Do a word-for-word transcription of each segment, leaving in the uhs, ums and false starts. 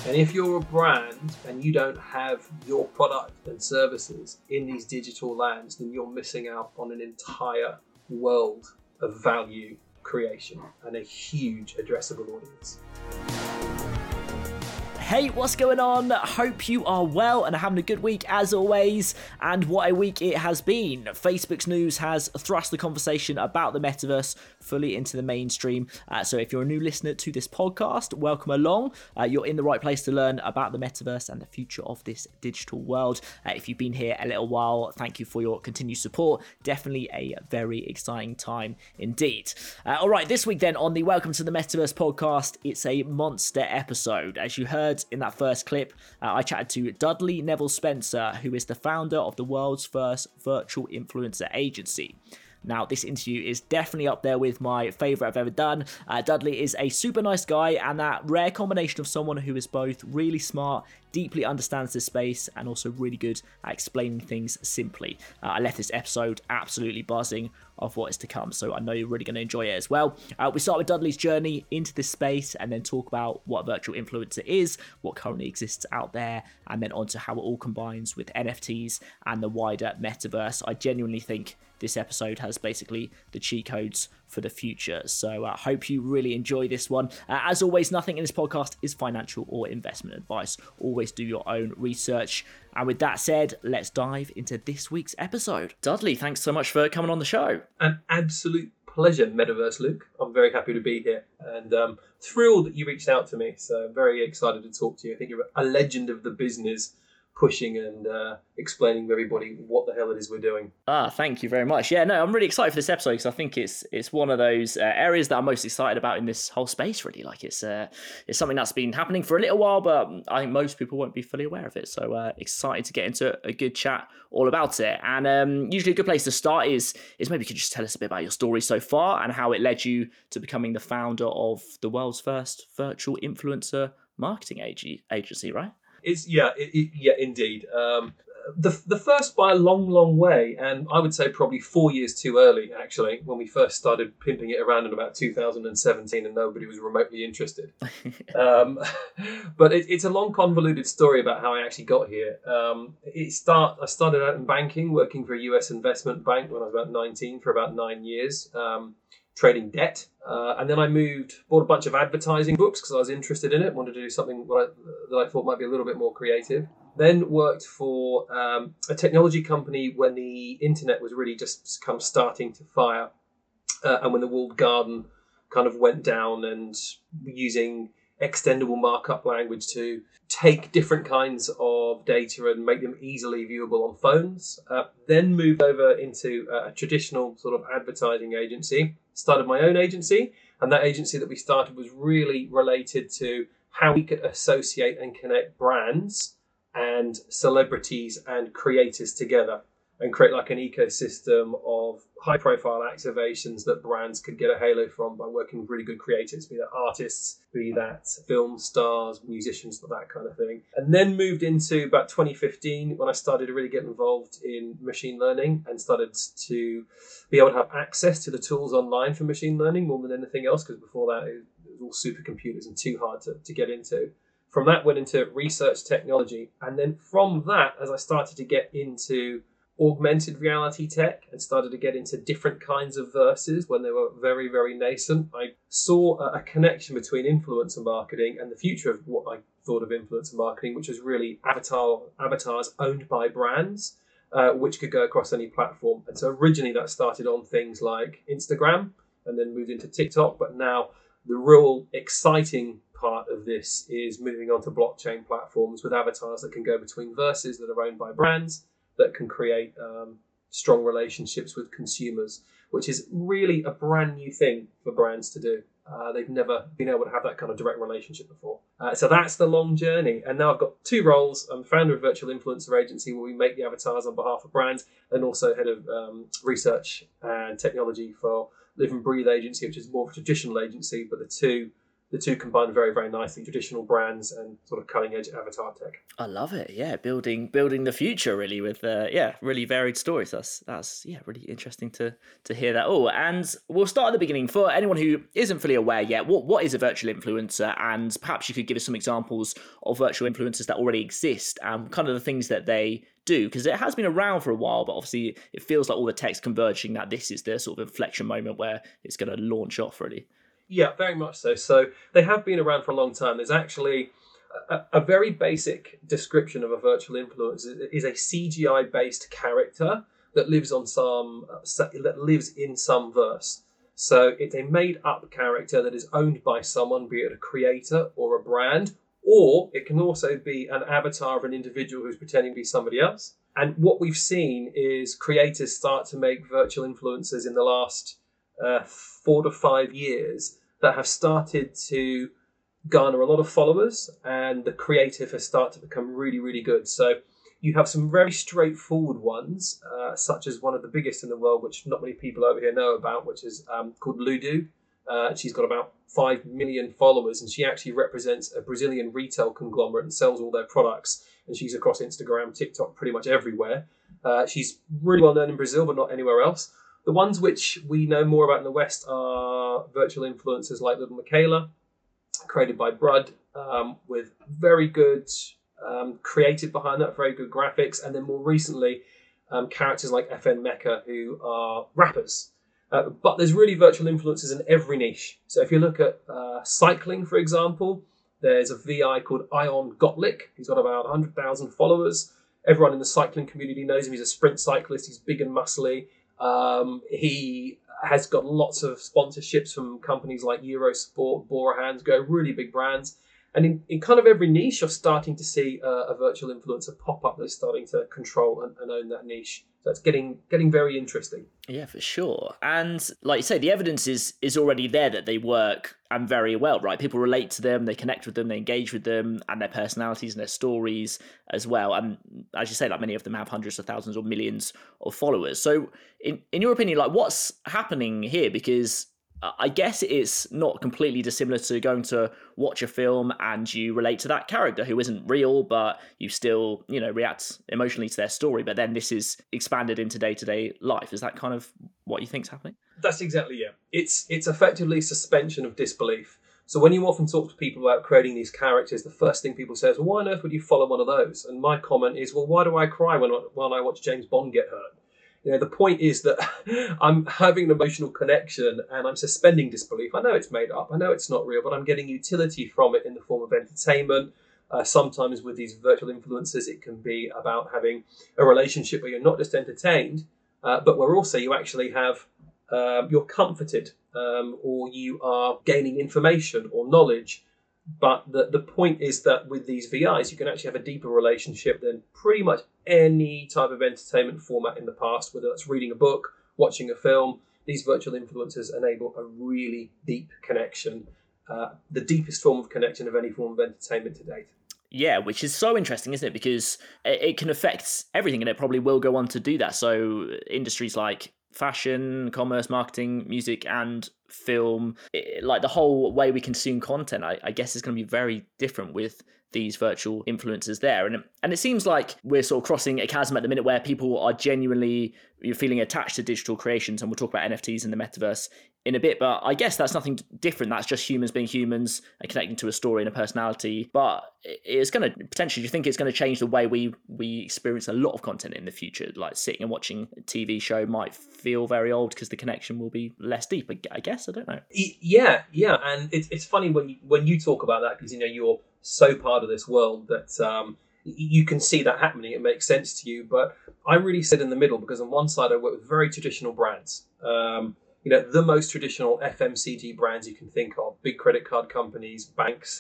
And if you're a brand and you don't have your product and services in these digital lands, then you're missing out on an entire world of value creation and a huge addressable audience. Hey, what's going on? Hope you are well and having a good week as always. And what a week it has been. Facebook's news has thrust the conversation about the metaverse fully into the mainstream. Uh, so if you're a new listener to this podcast, welcome along. Uh, you're in the right place to learn about the metaverse and the future of this digital world. Uh, if you've been here a little while, thank you for your continued support. Definitely a very exciting time indeed. Uh, all right, this week then on the Welcome to the Metaverse podcast, it's a monster episode. As you heard in that first clip, uh, I chatted to Dudley Neville Spencer, who is the founder of the world's first virtual influencer agency. Now, this interview is definitely up there with my favourite I've ever done. Uh, Dudley is a super nice guy and that rare combination of someone who is both really smart, deeply understands this space, and also really good at explaining things simply. Uh, I left this episode absolutely buzzing of what is to come, so I know you're really going to enjoy it as well. Uh, we start with Dudley's journey into this space and then talk about what a virtual influencer is, what currently exists out there, and then onto how it all combines with N F Ts and the wider metaverse. I genuinely think this episode has basically the cheat codes for the future. So I uh, hope you really enjoy this one. Uh, as always, nothing in this podcast is financial or investment advice. Always do your own research. And with that said, let's dive into this week's episode. Dudley, thanks so much for coming on the show. An absolute pleasure, Metaverse Luke. I'm very happy to be here and um, thrilled that you reached out to me. So I'm very excited to talk to you. I think you're a legend of the business, pushing and uh, explaining to everybody what the hell it is we're doing. Ah, thank you very much. Yeah, no, I'm really excited for this episode because I think it's it's one of those uh, areas that I'm most excited about in this whole space, really. Like it's uh, it's something that's been happening for a little while, but I think most people won't be fully aware of it. So uh, excited to get into a good chat all about it. And um, usually a good place to start is, is maybe you could just tell us a bit about your story so far and how it led you to becoming the founder of the world's first virtual influencer marketing ag- agency, right? It's yeah, it, it, yeah, indeed. Um, the the first by a long, long way, and I would say probably four years too early, actually, when we first started pimping it around in about two thousand seventeen, and nobody was remotely interested. um, but it, it's a long, convoluted story about how I actually got here. Um, it start I started out in banking, working for a U S investment bank when I was about nineteen for about nine years. Um, trading debt. Uh, and then I moved, bought a bunch of advertising books because I was interested in it, wanted to do something that I, that I thought might be a little bit more creative. Then worked for um, a technology company when the internet was really just kind of starting to fire uh, and when the walled garden kind of went down, and using extendable markup language to take different kinds of data and make them easily viewable on phones. Uh, then moved over into a traditional sort of advertising agency, started my own agency, and that agency that we started was really related to how we could associate and connect brands and celebrities and creators together and create like an ecosystem of high profile activations that brands could get a halo from by working with really good creators, be that artists, be that film stars, musicians, that kind of thing. And then moved into about twenty fifteen when I started to really get involved in machine learning and started to be able to have access to the tools online for machine learning more than anything else, because before that it was all supercomputers and too hard to, to get into. From that went into research technology. And then from that, as I started to get into augmented reality tech and started to get into different kinds of verses when they were very, very nascent, I saw a connection between influencer marketing and the future of what I thought of influencer marketing, which was really avatar avatars owned by brands, uh, which could go across any platform. And so originally that started on things like Instagram and then moved into TikTok. But now the real exciting part of this is moving on to blockchain platforms with avatars that can go between verses that are owned by brands that can create um, strong relationships with consumers, which is really a brand new thing for brands to do. Uh, they've never been able to have that kind of direct relationship before. Uh, so that's the long journey. And now I've got two roles. I'm founder of a virtual influencer agency where we make the avatars on behalf of brands, and also head of um, research and technology for Live and Breathe agency, which is more of a traditional agency, but the two the two combine very, very nicely, traditional brands and sort of cutting edge avatar tech. I love it. Yeah, building building the future really with uh, yeah, really varied stories. That's that's yeah, really interesting to to hear that all. And we'll start at the beginning for anyone who isn't fully aware yet. What what is a virtual influencer? And perhaps you could give us some examples of virtual influencers that already exist and kind of the things that they do, because it has been around for a while, but obviously it feels like all the tech's converging that this is the sort of inflection moment where it's going to launch off really. Yeah, very much so. So they have been around for a long time. There's actually a, a very basic description of a virtual influencer. It is a C G I-based character that lives on some that lives in some verse. So it's a made-up character that is owned by someone, be it a creator or a brand, or it can also be an avatar of an individual who's pretending to be somebody else. And what we've seen is creators start to make virtual influencers in the last uh, four to five years that have started to garner a lot of followers, and the creative has started to become really, really good. So you have some very straightforward ones, uh, such as one of the biggest in the world, which not many people over here know about, which is um, called Ludo. Uh, she's got about five million followers, and she actually represents a Brazilian retail conglomerate and sells all their products. And she's across Instagram, TikTok, pretty much everywhere. Uh, she's really well known in Brazil, but not anywhere else. The ones which we know more about in the West are virtual influencers like Little Michaela, created by Brud, um, with very good um, creative behind that, very good graphics. And then more recently, um, characters like F N Mecca, who are rappers. Uh, but there's really virtual influencers in every niche. So if you look at uh, cycling, for example, there's a V I called Ion Gotlick. He's got about one hundred thousand followers. Everyone in the cycling community knows him. He's a sprint cyclist. He's big and muscly. Um, he has got lots of sponsorships from companies like Eurosport, Bora Hansgrohe, really big brands. And in, in kind of every niche, you're starting to see uh, a virtual influencer pop up that's starting to control and, and own that niche. So it's getting getting very interesting. Yeah, for sure. And like you say, the evidence is is already there that they work and very well, right? People relate to them, they connect with them, they engage with them and their personalities and their stories as well. And as you say, like many of them have hundreds of thousands or millions of followers. So in, in your opinion, like what's happening here? Because I guess it's not completely dissimilar to going to watch a film and you relate to that character who isn't real, but you still, you know, react emotionally to their story. But then this is expanded into day-to-day life. Is that kind of what you think's happening? That's exactly it. It's it's effectively suspension of disbelief. So when you often talk to people about creating these characters, the first thing people say is, well, why on earth would you follow one of those? And my comment is, well, why do I cry when when I watch James Bond get hurt? You know, the point is that I'm having an emotional connection and I'm suspending disbelief. I know it's made up. I know it's not real, but I'm getting utility from it in the form of entertainment. Uh, sometimes with these virtual influencers, it can be about having a relationship where you're not just entertained, uh, but where also you actually have, uh, you're comforted um, or you are gaining information or knowledge. But the, the point is that with these V Is, you can actually have a deeper relationship than pretty much any type of entertainment format in the past, whether that's reading a book, watching a film. These virtual influencers enable a really deep connection, uh, the deepest form of connection of any form of entertainment to date. Yeah, which is so interesting, isn't it? Because it, it can affect everything and it probably will go on to do that. So industries like fashion, commerce, marketing, music, and film, it, like the whole way we consume content, I, I guess is going to be very different with these virtual influencers there. And, and it seems like we're sort of crossing a chasm at the minute where people are genuinely you're feeling attached to digital creations, and we'll talk about N F Ts in the metaverse in a bit, but I guess that's nothing different. That's just humans being humans and connecting to a story and a personality. But it's going to potentially, do you think it's going to change the way we we experience a lot of content in the future? Like sitting and watching a T V show might feel very old because the connection will be less deep, I guess. I don't know. Yeah, yeah. And it's it's funny when you, when you talk about that, because, you know, you're so part of this world that um, you can see that happening. It makes sense to you. But I really sit in the middle because on one side I work with very traditional brands. Um, you know, the most traditional F M C G brands you can think of, big credit card companies, banks,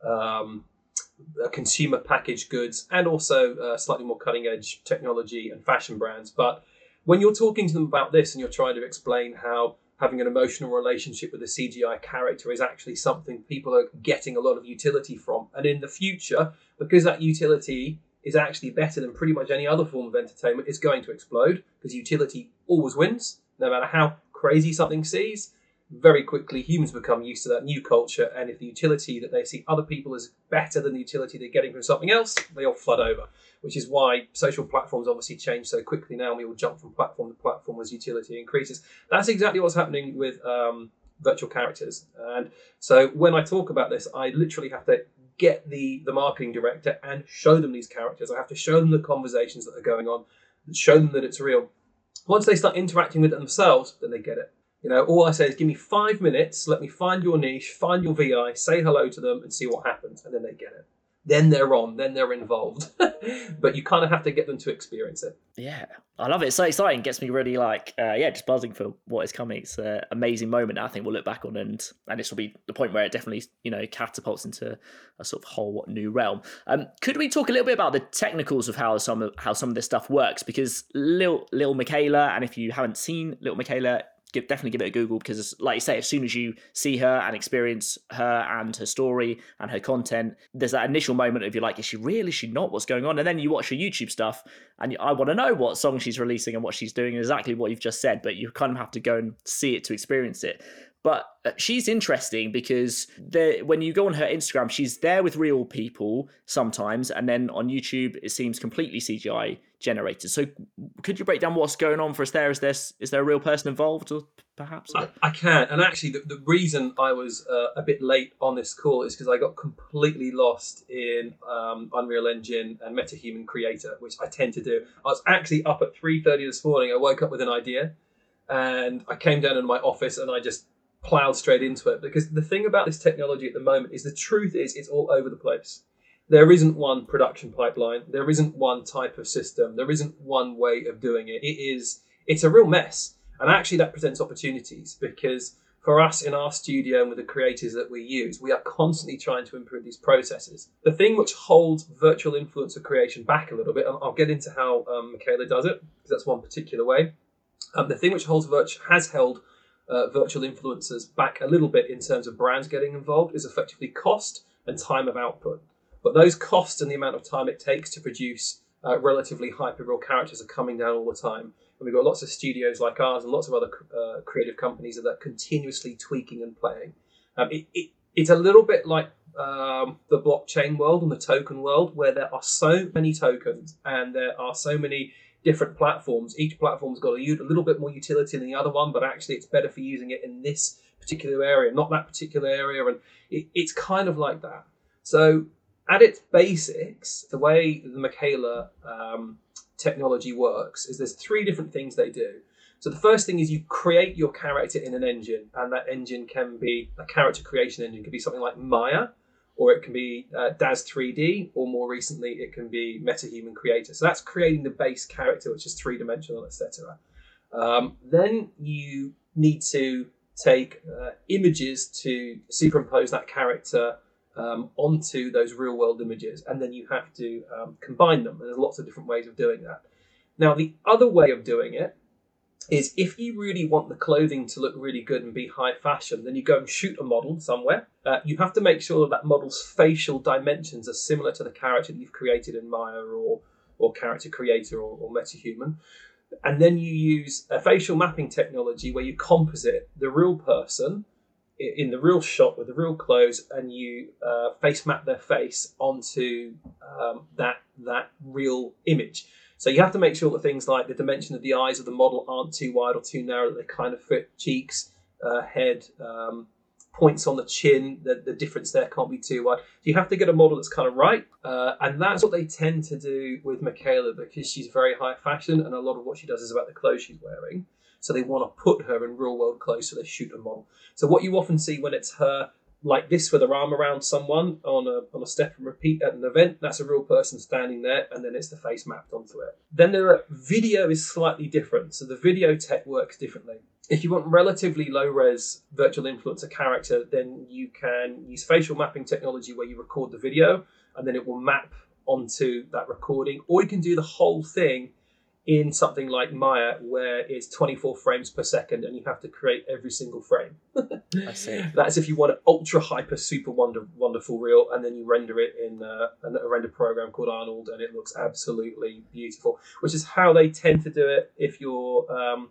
um, consumer packaged goods, and also uh, slightly more cutting edge technology and fashion brands. But when you're talking to them about this and you're trying to explain how having an emotional relationship with a C G I character is actually something people are getting a lot of utility from, and in the future, because that utility is actually better than pretty much any other form of entertainment, it's going to explode, because utility always wins, no matter how crazy something sees. very quickly humans become used to that new culture, and if the utility that they see other people as better than the utility they're getting from something else, they all flood over, which is why social platforms obviously change so quickly now, and we all jump from platform to platform as utility increases. That's exactly what's happening with um, virtual characters. And so when I talk about this, I literally have to get the, the marketing director and show them these characters. I have to show them the conversations that are going on, show them that it's real. Once they start interacting with it themselves, then they get it. You know, all I say is give me five minutes, let me find your niche, find your V I, say hello to them and see what happens. And then they get it. Then they're on, then they're involved. But you kind of have to get them to experience it. Yeah, I love it. It's so exciting. It gets me really like, uh, yeah, just buzzing for what is coming. It's an amazing moment I think we'll look back on, and and this will be the point where it definitely, you know, catapults into a sort of whole new realm. Um, could we talk a little bit about the technicals of how some of, how some of this stuff works? Because Lil, Lil Miquela, and if you haven't seen Lil Miquela, Give, definitely give it a Google, because like you say, as soon as you see her and experience her and her story and her content, there's that initial moment of you're like, is she real? Is she not? What's going on? And then you watch her YouTube stuff and I want to know what song she's releasing and what she's doing, and exactly what you've just said, but you kind of have to go and see it to experience it. But she's interesting because the, when you go on her Instagram, she's there with real people sometimes, and then on YouTube, it seems completely C G I generated. So could you break down what's going on for us there? Is there, is there a real person involved, or perhaps? I, I can. And actually, the, the reason I was uh, a bit late on this call is because I got completely lost in um, Unreal Engine and MetaHuman Creator, which I tend to do. I was actually up at three thirty this morning. I woke up with an idea, and I came down in my office and I just plowed straight into it, because the thing about this technology at the moment is the truth is it's all over the place. There isn't one production pipeline. There isn't one type of system. There isn't one way of doing it. It is, it's a real mess. And actually that presents opportunities, because for us in our studio and with the creators that we use, we are constantly trying to improve these processes. The thing which holds virtual influencer creation back a little bit, and I'll get into how um, Miquela does it, because that's one particular way. Um, the thing which holds virtual, has held Uh, virtual influencers back a little bit in terms of brands getting involved is effectively cost and time of output. But those costs and the amount of time it takes to produce uh, relatively hyper-real characters are coming down all the time. And we've got lots of studios like ours and lots of other uh, creative companies that are continuously tweaking and playing. Um, it, it, it's a little bit like um, the blockchain world and the token world, where there are so many tokens and there are so many different platforms. Each platform's got a, a little bit more utility than the other one, but actually it's better for using it in this particular area, not that particular area. And it, it's kind of like that. So at its basics, the way the Miquela um, technology works is there's three different things they do. So the first thing is you create your character in an engine, and that engine can be a character creation engine. It could be something like Maya, or it can be uh, Daz three D, or more recently, it can be MetaHuman Creator. So that's creating the base character, which is three-dimensional, et cetera. Um, then you need to take uh, images to superimpose that character um, onto those real-world images, and then you have to um, combine them. And there's lots of different ways of doing that. Now, the other way of doing it is if you really want the clothing to look really good and be high fashion, then you go and shoot a model somewhere. Uh, you have to make sure that that model's facial dimensions are similar to the character that you've created in Maya or, or Character Creator or, or MetaHuman. And then you use a facial mapping technology where you composite the real person in the real shot with the real clothes, and you uh, face map their face onto um, that, that real image. So you have to make sure that things like the dimension of the eyes of the model aren't too wide or too narrow, that they kind of fit cheeks, uh, head, um, points on the chin, the, the difference there can't be too wide. So you have to get a model that's kind of right. Uh, and that's what they tend to do with Miquela, because she's very high fashion and a lot of what she does is about the clothes she's wearing. So they want to put her in real world clothes, so they shoot a model. So what you often see when it's her like this with her arm around someone on a on a step and repeat at an event, that's a real person standing there, and then it's the face mapped onto it. Then there are, video is slightly different, so the video tech works differently. If you want relatively low-res virtual influencer character, then you can use facial mapping technology where you record the video, and then it will map onto that recording, or you can do the whole thing in something like Maya, where it's twenty-four frames per second and you have to create every single frame. I see. That's if you want an ultra hyper super wonder, wonderful reel, and then you render it in uh, a render program called Arnold, and it looks absolutely beautiful, which is how they tend to do it if you're um,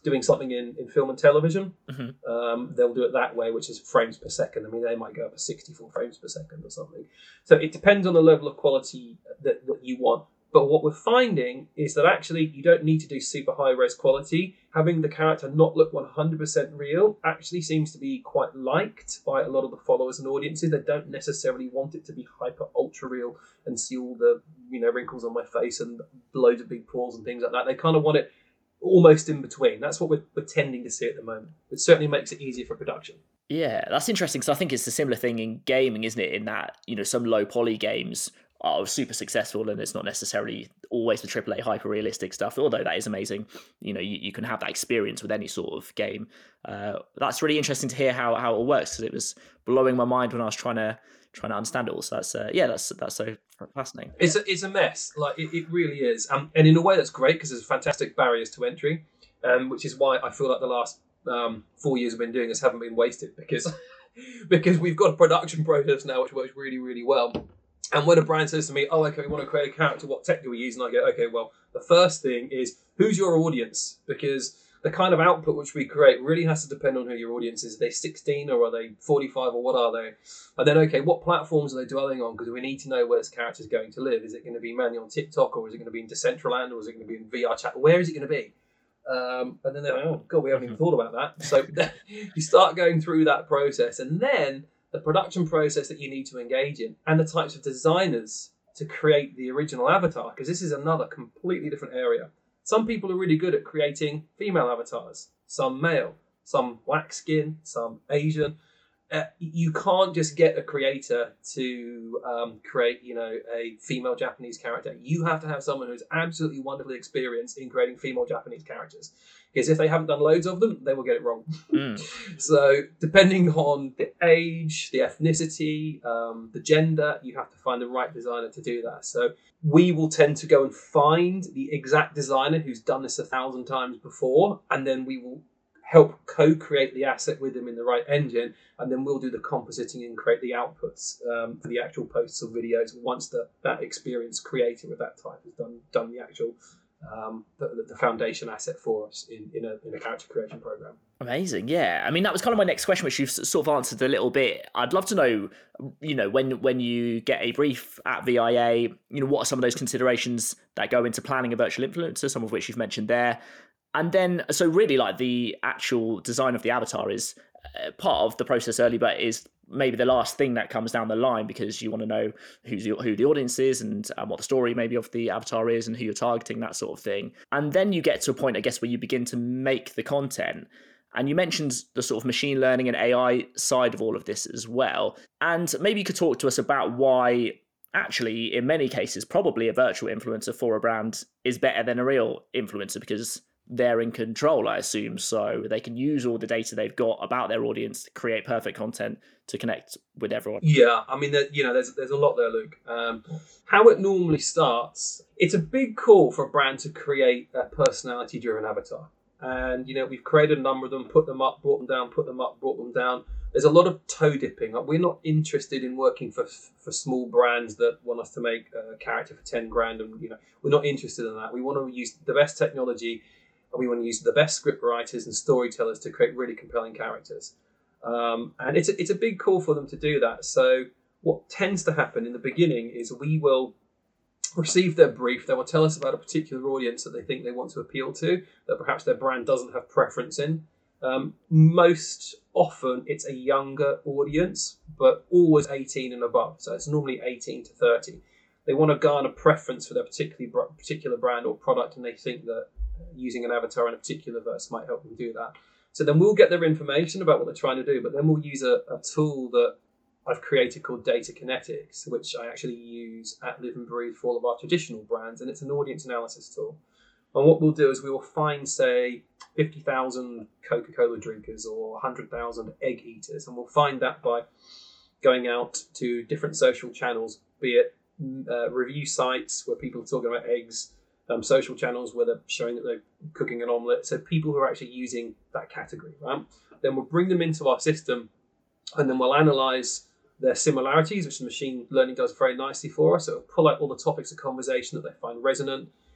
doing something in, in film and television, Mm-hmm. um, they'll do it that way, which is frames per second. I mean, they might go up to sixty-four frames per second or something. So it depends on the level of quality that, that you want. But what we're finding is that actually you don't need to do super high res quality. Having the character not look one hundred percent real actually seems to be quite liked by a lot of the followers and audiences. They don't necessarily want it to be hyper ultra real and see all the, you know, wrinkles on my face and loads of big pores and things like that. They kind of want it almost in between. That's what we're, we're tending to see at the moment. It certainly makes it easier for production. Yeah, that's interesting because I think it's a similar thing in gaming, isn't it? In that, you know, some low poly games are super successful and it's not necessarily always the triple A hyper realistic stuff, although that is amazing. You know, you, you can have that experience with any sort of game. Uh, that's really interesting to hear how, how it works, because it was blowing my mind when I was trying to trying to understand it all. So that's uh, yeah, that's that's so fascinating. It's a, it's a mess, like it, it really is, um, and in a way that's great because there's fantastic barriers to entry, um, which is why I feel like the last um, four years I've been doing this haven't been wasted, because because we've got a production process now which works really really well. And when a brand says to me, oh, okay, we want to create a character, what tech do we use? And I go, okay, well, the first thing is, who's your audience? Because the kind of output which we create really has to depend on who your audience is. Are they sixteen or are they forty-five or what are they? And then, okay, what platforms are they dwelling on? Because we need to know where this character is going to live. Is it going to be mainly on TikTok, or is it going to be in Decentraland, or is it going to be in V R chat? Where is it going to be? Um, and then they're like, oh, God, we haven't even thought about that. So you start going through that process, and then the production process that you need to engage in, and the types of designers to create the original avatar, because this is another completely different area. Some people are really good at creating female avatars, some male, some black skin, some Asian. Uh, you can't just get a creator to um, create, you know, a female Japanese character. You have to have someone who's absolutely wonderfully experienced in creating female Japanese characters. Because if they haven't done loads of them, they will get it wrong. Mm. So depending on the age, the ethnicity, um, the gender, you have to find the right designer to do that. So we will tend to go and find the exact designer who's done this a thousand times before, and then we will help co-create the asset with them in the right engine, and then we'll do the compositing and create the outputs um, for the actual posts or videos once the, that experience created with that type has done done the actual um, the, the foundation asset for us in, in, a, in a character creation program. Amazing, yeah. I mean, that was kind of my next question, which you've sort of answered a little bit. I'd love to know, you know, when when you get a brief at V I A, you know, what are some of those considerations that go into planning a virtual influencer, some of which you've mentioned there. And then, so really, like, the actual design of the avatar is uh, part of the process early, but is maybe the last thing that comes down the line, because you want to know who's your, who the audience is and um, what the story maybe of the avatar is and who you're targeting, that sort of thing. And then you get to a point, I guess, where you begin to make the content. And you mentioned the sort of machine learning and A I side of all of this as well. And maybe you could talk to us about why, actually, in many cases, probably a virtual influencer for a brand is better than a real influencer, because they're in control, I assume, so they can use all the data they've got about their audience to create perfect content to connect with everyone. Yeah, I mean, there, you know, there's there's a lot there, Luke. Um, how it normally starts, it's a big call for a brand to create a personality-driven avatar. And, you know, we've created a number of them, put them up, brought them down, put them up, brought them down. There's a lot of toe dipping. We're not interested in working for for small brands that want us to make a character for ten grand. And, you know, we're not interested in that. We want to use the best technology, and we want to use the best script writers and storytellers to create really compelling characters. Um, and it's a, it's a big call for them to do that. So what tends to happen in the beginning is we will receive their brief. They will tell us about a particular audience that they think they want to appeal to, that perhaps their brand doesn't have preference in. Um, most often it's a younger audience, but always eighteen and above. So it's normally eighteen to thirty. They want to garner preference for their particular particular brand or product, and they think that using an avatar in a particular verse might help them do that. So then we'll get their information about what they're trying to do, but then we'll use a, a tool that I've created called Data Kinetics, which I actually use at Live and Breathe for all of our traditional brands, and it's an audience analysis tool. And what we'll do is we will find, say, fifty thousand Coca-Cola drinkers or one hundred thousand egg eaters, and we'll find that by going out to different social channels, be it uh, review sites where people are talking about eggs, Um, social channels where they're showing that they're cooking an omelette. So people who are actually using that category, right? Then we'll bring them into our system, and then we'll analyze their similarities, which the machine learning does very nicely for us. So it'll pull out all the topics of conversation that they find resonant.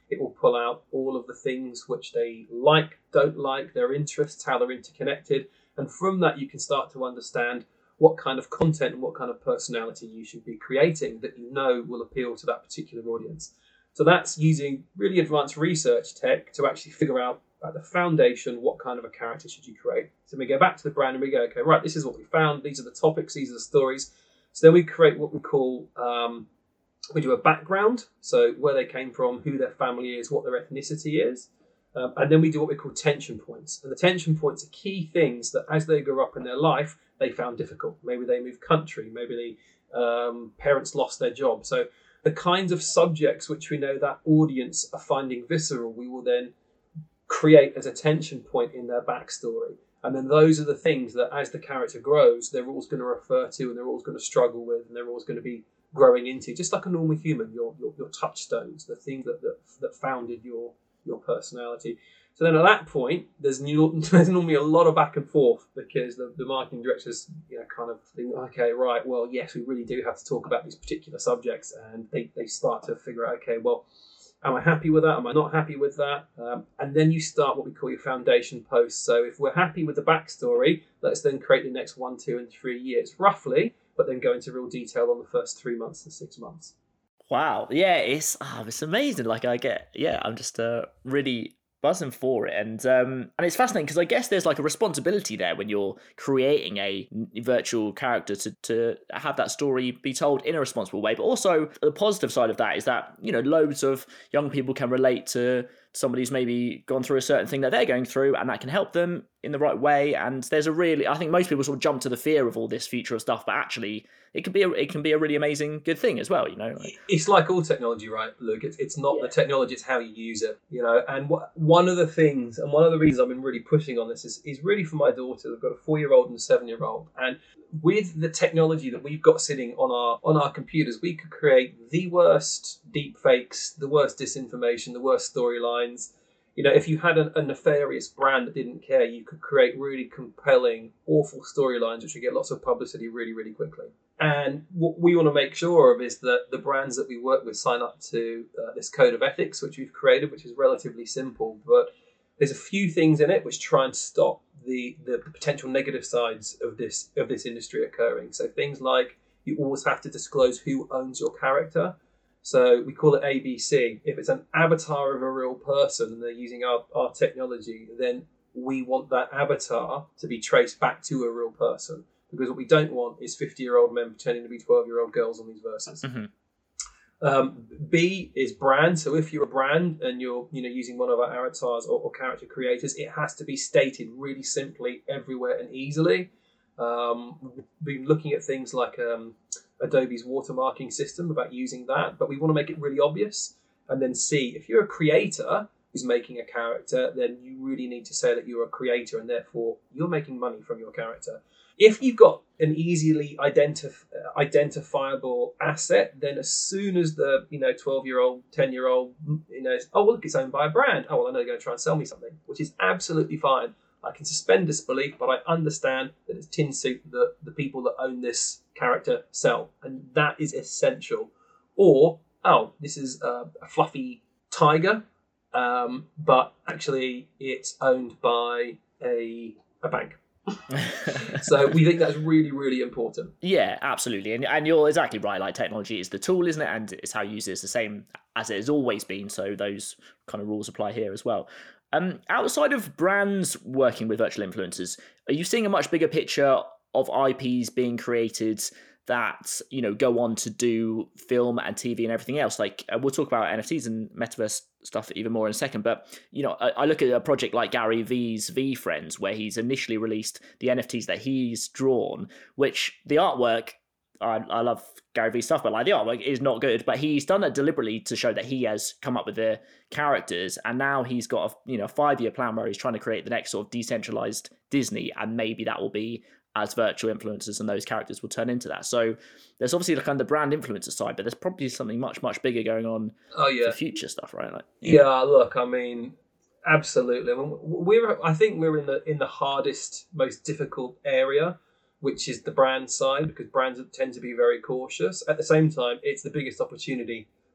It will pull out all of the things which they like, don't like, their interests, how they're interconnected. And from that, you can start to understand what kind of content and what kind of personality you should be creating that you know will appeal to that particular audience. So that's using really advanced research tech to actually figure out at the foundation what kind of a character should you create. So we go back to the brand and we go, okay, right, this is what we found. These are the topics. These are the stories. So then we create what we call, um, we do a background. So where they came from, who their family is, what their ethnicity is. Um, and then we do what we call tension points. And the tension points are key things that as they grow up in their life, they found difficult. Maybe they moved country. Maybe the um, parents lost their job. So the kinds of subjects which we know that audience are finding visceral, we will then create as a tension point in their backstory. And then those are the things that as the character grows, they're always going to refer to and they're always going to struggle with and they're always going to be growing into, just like a normal human, your your, your touchstones, the things that, that that founded your your personality. So then at that point, there's, new, there's normally a lot of back and forth because the, the marketing directors, you know, kind of think, okay, right, well, yes, we really do have to talk about these particular subjects. And they, they start to figure out, okay, well, am I happy with that? Am I not happy with that? Um, and then you start what we call your foundation post. So if we're happy with the backstory, let's then create the next one, two, and three years, roughly, but then go into real detail on the first three months to six months. Wow. Yeah, it's oh, it's amazing. Like I get, yeah, I'm just uh, really buzzing for it, and um, and it's fascinating because I guess there's like a responsibility there when you're creating a virtual character to to have that story be told in a responsible way. But also the positive side of that is that, you know, loads of young people can relate to somebody who's maybe gone through a certain thing that they're going through, and that can help them in the right way. And there's a really, I think most people sort of jump to the fear of all this future of stuff, but actually it can be a, it can be a really amazing good thing as well, you know. It's like all technology, right, Luke? It's, it's not yeah. the technology, it's how you use it, you know. And what, one of the things, and one of the reasons I've been really pushing on this is, is really for my daughter. I've got a four-year-old and a seven-year-old, and with the technology that we've got sitting on our on our computers, we could create the worst deep fakes, the worst disinformation, the worst storylines. You know, if you had a, a nefarious brand that didn't care, you could create really compelling, awful storylines which would get lots of publicity really, really quickly. And what we want to make sure of is that the brands that we work with sign up to uh, this code of ethics, which we've created, which is relatively simple, but there's a few things in it which try and stop the, the, the potential negative sides of this of this industry occurring. So things like you always have to disclose who owns your character. So we call it A B C. If it's an avatar of a real person and they're using our, our technology, then we want that avatar to be traced back to a real person. Because what we don't want is fifty-year-old men pretending to be twelve-year-old girls on these verses. Mm-hmm. Um, B is brand. So if you're a brand and you're, you know, using one of our avatars or, or character creators, it has to be stated really simply everywhere and easily. Um, we've been looking at things like um, Adobe's watermarking system about using that, but we want to make it really obvious. And then C, if you're a creator who's making a character, then you really need to say that you're a creator and therefore you're making money from your character. If you've got an easily identif- identifiable asset, then as soon as the, you know, twelve-year-old, ten-year-old, you know, oh, well, look, it's owned by a brand. Oh, well, I know they're going to try and sell me something, which is absolutely fine. I can suspend disbelief, but I understand that it's tin soup that the people that own this character sell. And that is essential. Or, oh, this is a, a fluffy tiger, um, but actually it's owned by a a bank. So we think that's really, really important. Yeah, absolutely. And and you're exactly right. Like, technology is the tool, isn't it? And it's how you use it. It's the same as it has always been. So those kind of rules apply here as well. Um, outside of brands working with virtual influencers, are you seeing a much bigger picture of I Ps being created that, you know, go on to do film and T V and everything else? Like, uh, we'll talk about N F Ts and metaverse stuff even more in a second, but, you know, I, I look at a project like Gary V's VeeFriends, where he's initially released the N F Ts that he's drawn, which the artwork, I, I love Gary V's stuff, but like the artwork is not good, but he's done it deliberately to show that he has come up with the characters, and now he's got a, you know, five-year plan where he's trying to create the next sort of decentralized Disney, and maybe that will be as virtual influencers and those characters will turn into that. So there's obviously the kind of the brand influencer side, but there's probably something much, much bigger going on oh, yeah. for future stuff, right? Like, yeah. yeah, look, I mean, absolutely. I mean, we're, I think we're in the in the hardest, most difficult area, which is the brand side, because brands tend to be very cautious. At the same time, it's the biggest opportunity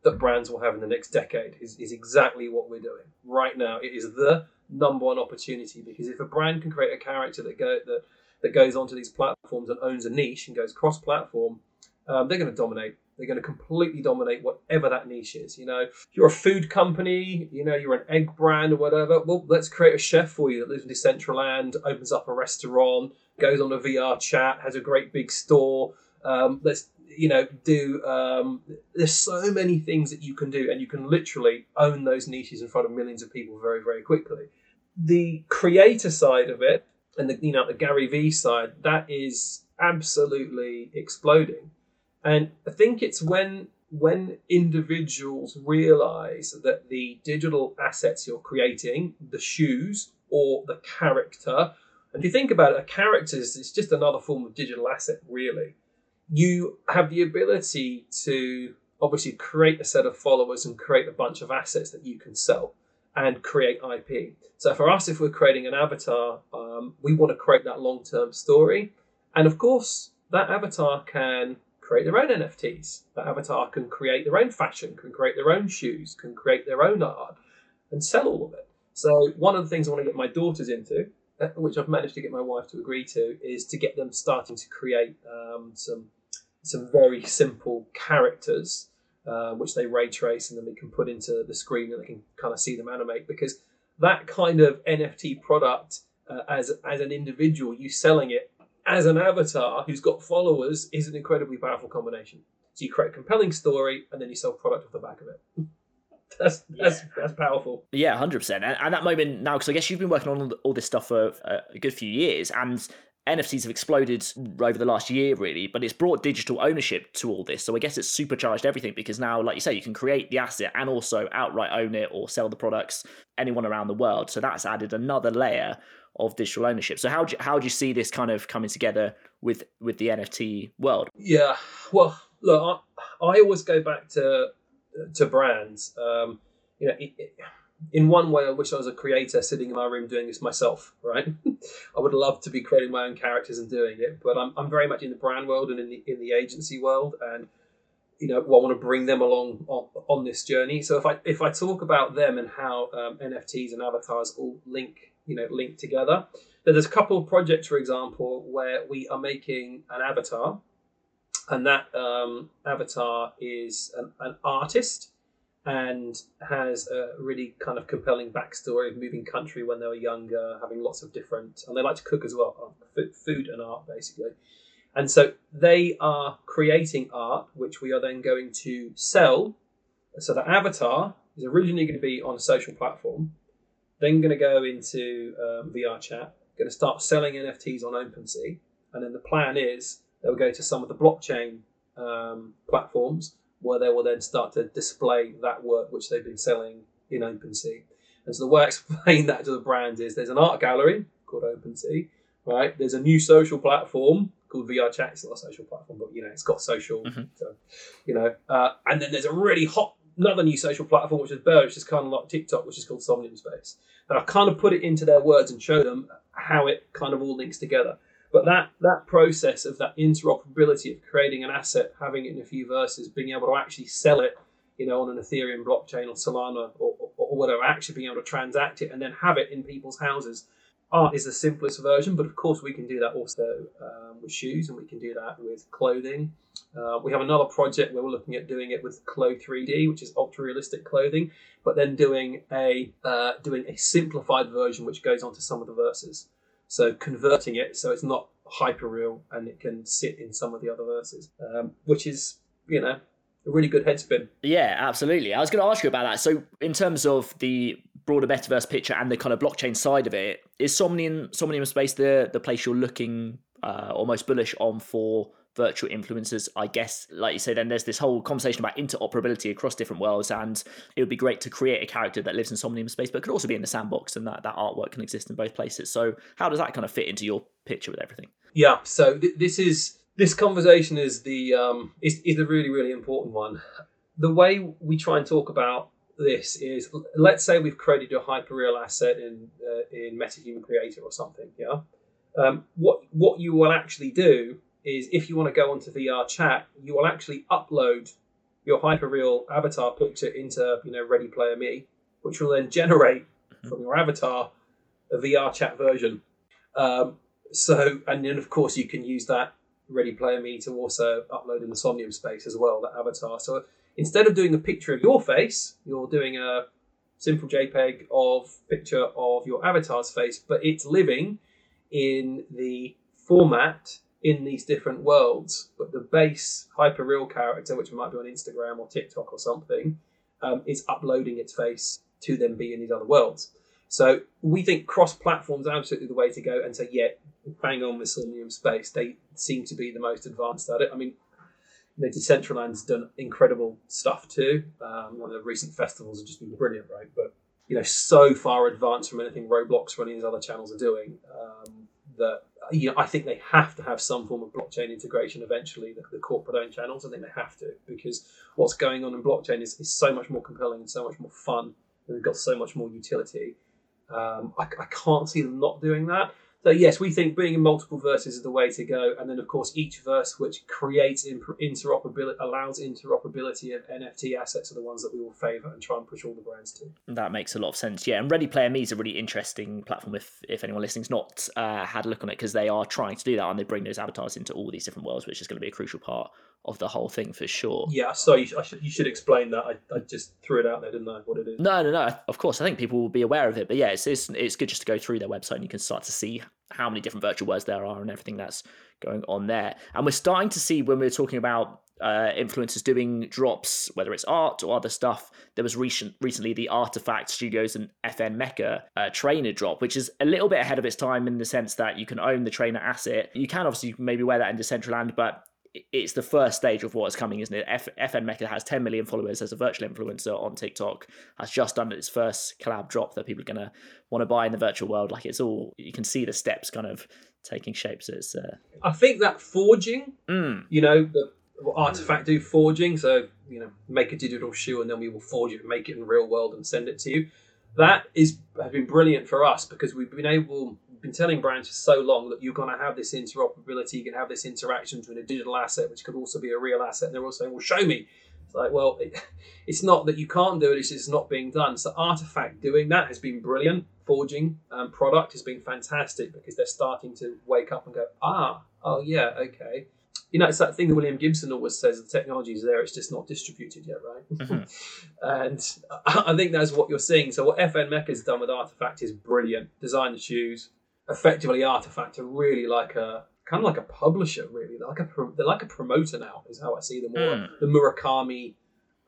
that brands will have in the next decade is, is exactly what we're doing right now. It is the number one opportunity, because if a brand can create a character that go that that goes onto these platforms and owns a niche and goes cross-platform, um, they're going to dominate. They're going to completely dominate whatever that niche is. You know, if you're a food company, you know, you're an egg brand or whatever, well, let's create a chef for you that lives in Decentraland, opens up a restaurant, goes on a V R chat, has a great big store. Um, let's, you know, do, um, there's so many things that you can do, and you can literally own those niches in front of millions of people very, very quickly. The creator side of it, and the, you know, the Gary Vee side, that is absolutely exploding. And I think it's when when individuals realize that the digital assets you're creating, the shoes or the character, and if you think about it, a character is it's just another form of digital asset, really. You have the ability to obviously create a set of followers and create a bunch of assets that you can sell and create I P. So for us, if we're creating an avatar, um, we want to create that long-term story. And of course, that avatar can create their own N F Ts. That avatar can create their own fashion, can create their own shoes, can create their own art and sell all of it. So one of the things I want to get my daughters into, which I've managed to get my wife to agree to, is to get them starting to create um, some some very simple characters, uh, which they ray trace and then we can put into the screen and they can kind of see them animate. Because that kind of N F T product, uh, as as an individual, you selling it as an avatar who's got followers, is an incredibly powerful combination. So you create a compelling story and then you sell product off the back of it. That's that's yeah. that's powerful. Yeah, one hundred percent. And at that moment now, because I guess you've been working on all this stuff for a good few years, and N F Ts have exploded over the last year, really, but it's brought digital ownership to all this. So I guess it's supercharged everything, because now, like you say, you can create the asset and also outright own it or sell the products anyone around the world. So that's added another layer of digital ownership. So how do you, how do you see this kind of coming together with with the N F T world? Yeah, well, look, I, I always go back to to brands. Um, you know, it, it, in one way, I wish I was a creator sitting in my room doing this myself, right? I would love to be creating my own characters and doing it, but I'm I'm very much in the brand world and in the in the agency world, and you know, well, I want to bring them along on, on this journey. So if I if I talk about them and how um, N F Ts and avatars all link, you know, link together, then there's a couple of projects, for example, where we are making an avatar, and that um, avatar is an, an artist and has a really kind of compelling backstory of moving country when they were younger, having lots of different, and they like to cook as well, food and art, basically. And so they are creating art, which we are then going to sell. So the avatar is originally going to be on a social platform, then going to go into um, V R chat, going to start selling N F Ts on OpenSea. And then the plan is they'll go to some of the blockchain um, platforms where they will then start to display that work which they've been selling in OpenSea. And so the way I explain that to the brand is there's an art gallery called OpenSea, right? There's a new social platform called V R Chat. It's not a social platform, but you know, it's got social. Mm-hmm. So, you know, uh, and then there's a really hot another new social platform which is Burr, which is kind of like TikTok, which is called Somnium Space. And I kind of put it into their words and show them how it kind of all links together. But that that process of that interoperability of creating an asset, having it in a few verses, being able to actually sell it, you know, on an Ethereum blockchain or Solana or, or, or whatever, actually being able to transact it and then have it in people's houses. Art is the simplest version, but of course we can do that also um, with shoes, and we can do that with clothing. Uh, we have another project where we're looking at doing it with Clo three D, which is ultra realistic clothing, but then doing a uh, doing a simplified version which goes onto some of the verses. So converting it so it's not hyper real and it can sit in some of the other verses, um, which is, you know, a really good head spin. Yeah, absolutely. I was going to ask you about that. So in terms of the broader metaverse picture and the kind of blockchain side of it, is Somnium, Somnium Space the, the place you're looking uh, almost bullish on for virtual influencers? I guess, like you say, then there's this whole conversation about interoperability across different worlds, and it would be great to create a character that lives in Somnium Space, but could also be in the sandbox, and that, that artwork can exist in both places. So how does that kind of fit into your picture with everything? Yeah, so th- this is... This conversation is the um, is, is a really, really important one. The way we try and talk about this is, let's say we've created a hyperreal asset in uh, in MetaHuman Creator or something. Yeah. Um, what what you will actually do is, if you want to go onto V R Chat, you will actually upload your hyperreal avatar picture into, you know, Ready Player Me, which will then generate from your avatar a V R chat version. Um, so, and then of course you can use that Ready Player Me to also upload in the Somnium space as well, that avatar. So instead of doing a picture of your face, you're doing a simple JPEG of picture of your avatar's face, but it's living in the format in these different worlds. But the base hyperreal character, which might be on Instagram or TikTok or something, um, is uploading its face to then be in these other worlds. So we think cross-platform is absolutely the way to go. And so, yeah, bang on with Somnium Space. They seem to be the most advanced at it. I mean, you know, Decentraland's done incredible stuff too. Um, one of the recent festivals have just been brilliant, right? But, you know, so far advanced from anything Roblox or any of these other channels are doing um, that, you know, I think they have to have some form of blockchain integration eventually, the, the corporate-owned channels. I think they have to, because what's going on in blockchain is, is so much more compelling and so much more fun, and they've got so much more utility. Um, I, I can't see them not doing that. So yes, we think being in multiple verses is the way to go. And then of course, each verse which creates interoperability, allows interoperability of N F T assets are the ones that we will favour and try and push all the brands to. That makes a lot of sense. Yeah, and Ready Player Me is a really interesting platform if, if anyone listening's not uh, had a look on it, because they are trying to do that and they bring those avatars into all these different worlds, which is going to be a crucial part of the whole thing for sure. Yeah, so you, I should, you should explain that. I, I just threw it out there, didn't I, what it is? No, no, no. Of course, I think people will be aware of it. But yeah, it's, it's, it's good just to go through their website and you can start to see how many different virtual worlds there are and everything that's going on there. And we're starting to see, when we were talking about uh, influencers doing drops, whether it's art or other stuff, there was recent, recently the Artifact Studios and F N Mecha uh, trainer drop, which is a little bit ahead of its time in the sense that you can own the trainer asset. You can obviously maybe wear that in Decentraland, but it's the first stage of what's coming, isn't it? F- FN Mecha has ten million followers as a virtual influencer on TikTok, has just done its first collab drop that people are going to want to buy in the virtual world. Like, it's all, you can see the steps kind of taking shape. So it's... Uh... I think that forging, mm. you know, the Artifact do forging. So, you know, make a digital shoe and then we will forge it and make it in the real world and send it to you. That is has been brilliant for us because we've been able... been telling brands for so long that you're going to have this interoperability, you can have this interaction between a digital asset, which could also be a real asset, and they're all saying, well, show me. It's like, well, it, it's not that you can't do it, it's just not being done. So Artifact doing that has been brilliant. Forging um, product has been fantastic because they're starting to wake up and go, ah, oh yeah, okay. You know, it's that thing that William Gibson always says, the technology is there, it's just not distributed yet, right? Mm-hmm. And I think that's what you're seeing. So what F N Mecha has done with Artifact is brilliant. Design the shoes. Effectively, Artifact are really like a kind of like a publisher. Really, they're like a they're like a promoter now. Is how I see them. Or mm. the Murakami,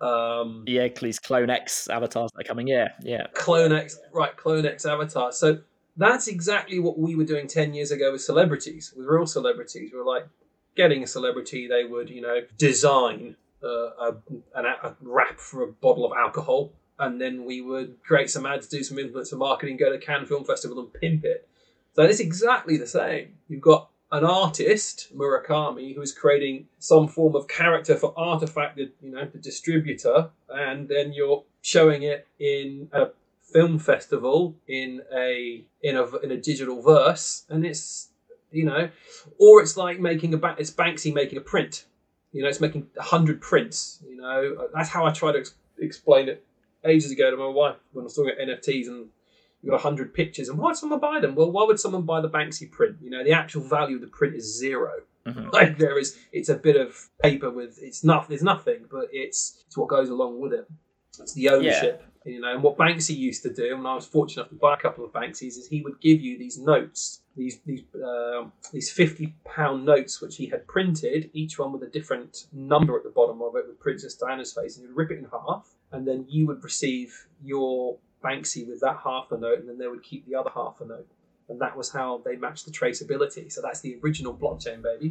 um, yeah, these Clone X avatars that are coming. Yeah, yeah, Clone X, right? Clone X avatars. So that's exactly what we were doing ten years ago with celebrities, with real celebrities. We were like getting a celebrity. They would, you know, design uh, a, an, a wrap for a bottle of alcohol, and then we would create some ads, do some influencer marketing, go to Cannes Film Festival, and pimp it. So it's exactly the same. You've got an artist, Murakami, who is creating some form of character for Artifact, the, you know, the distributor, and then you're showing it in a film festival in a in a in a digital verse, and it's, you know, or it's like making a it's Banksy making a print. You know, it's making a hundred prints. You know, that's how I try to ex- explain it ages ago to my wife when I was talking about N F Ts and. You've got a hundred pictures, and why would someone buy them? Well, why would someone buy the Banksy print? You know, the actual value of the print is zero. Mm-hmm. Like there is, it's a bit of paper with it's not. There's nothing, but it's it's what goes along with it. It's the ownership, yeah. You know. And what Banksy used to do, and I was fortunate enough to buy a couple of Banksies, is he would give you these notes, these these uh, these fifty pound notes, which he had printed, each one with a different number at the bottom of it, with Princess Diana's face, and he'd rip it in half, and then you would receive your Banksy with that half a note, and then they would keep the other half a note, and that was how they matched the traceability. So that's the original blockchain, baby.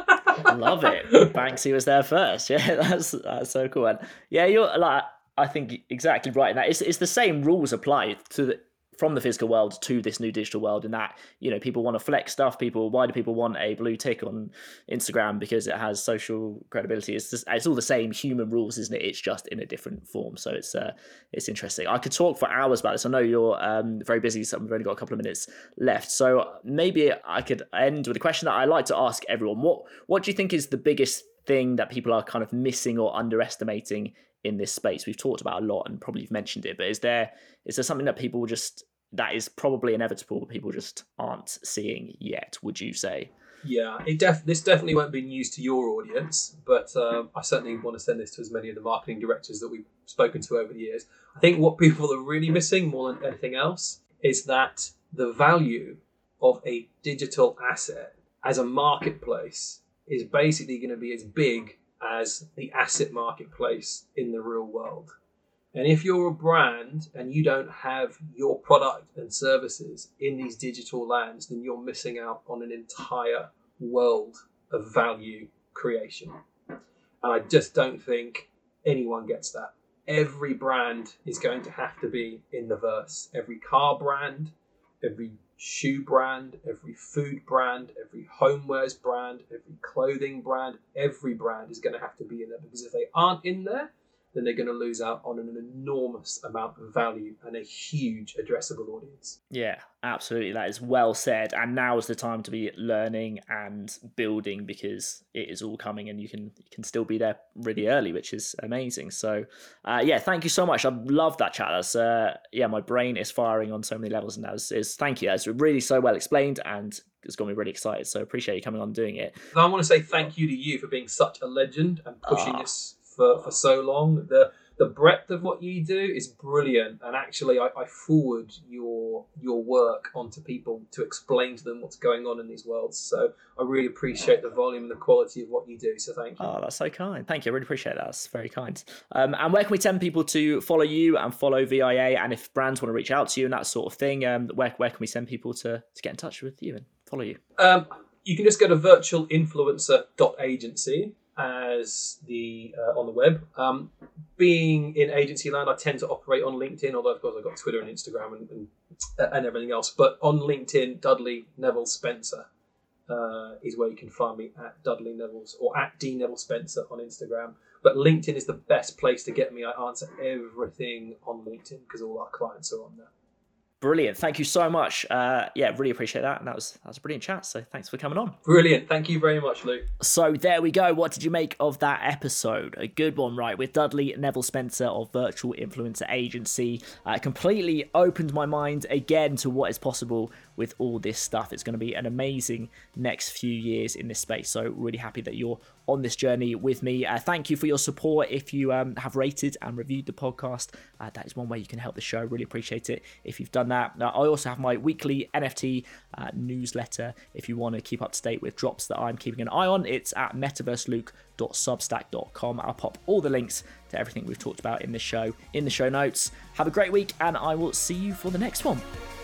Love it. Banksy was there first. Yeah, that's that's so cool. And yeah, you're like, I think exactly right in that it's it's the same rules apply to the from the physical world to this new digital world, in that, you know, people want to flex stuff. People, why do people want a blue tick on Instagram? Because it has social credibility. It's just, it's all the same human rules, isn't it? It's just in a different form. So it's uh, it's interesting. I could talk for hours about this. I know you're um, very busy, so we've only got a couple of minutes left. So maybe I could end with a question that I like to ask everyone. What what do you think is the biggest thing that people are kind of missing or underestimating in this space? We've talked about a lot and probably you've mentioned it, but is there is there something that people just, that is probably inevitable, but people just aren't seeing yet, would you say? Yeah, it def- this definitely won't be news to your audience, but um, I certainly want to send this to as many of the marketing directors that we've spoken to over the years. I think what people are really missing more than anything else is that the value of a digital asset as a marketplace is basically going to be as big as the asset marketplace in the real world. And if you're a brand and you don't have your product and services in these digital lands, then you're missing out on an entire world of value creation. And I just don't think anyone gets that. Every brand is going to have to be in the verse. Every car brand, every shoe brand, every food brand, every homewares brand, every clothing brand, every brand is going to have to be in there, because if they aren't in there, then they're going to lose out on an enormous amount of value and a huge addressable audience. Yeah, absolutely. That is well said. And now is the time to be learning and building, because it is all coming and you can you can still be there really early, which is amazing. So uh, yeah, thank you so much. I love that chat. That's, uh, yeah, my brain is firing on so many levels, and that is, is thank you. That's really so well explained, and it's got me really excited. So appreciate you coming on and doing it. I want to say thank you to you for being such a legend and pushing Ah. this For, for so long. The the breadth of what you do is brilliant, and actually I, I forward your your work onto people to explain to them what's going on in these worlds. So I really appreciate the volume and the quality of what you do. So thank you. Oh, that's so kind. Thank you. I really appreciate that. That's very kind. Um, and where can we send people to follow you and follow V I A? And if brands want to reach out to you and that sort of thing, um, where where can we send people to, to get in touch with you and follow you? Um, you can just go to virtual influencer dot agency as the uh, on the web. Um, being in agency land, I tend to operate on LinkedIn, although of course I've got Twitter and Instagram and, and, and everything else. But on LinkedIn, Dudley Neville Spencer uh, is where you can find me, at Dudley Neville's or at D Neville Spencer on Instagram. But LinkedIn is the best place to get me. I answer everything on LinkedIn because all our clients are on there. Brilliant. Thank you so much. Uh, yeah, really appreciate that. And that was that was a brilliant chat. So thanks for coming on. Brilliant. Thank you very much, Luke. So there we go. What did you make of that episode? A good one, right? With Dudley Neville Spencer of Virtual Influencer Agency. Uh, completely opened my mind again to what is possible with all this stuff. It's going to be an amazing next few years in this space. So really happy that you're on this journey with me. Uh, thank you for your support. If you um, have rated and reviewed the podcast, uh, that is one way you can help the show. Really appreciate it if you've done that. Now, I also have my weekly N F T uh, newsletter. If you want to keep up to date with drops that I'm keeping an eye on, it's at metaverse luke dot substack dot com. I'll pop all the links to everything we've talked about in this show in the show notes. Have a great week, and I will see you for the next one.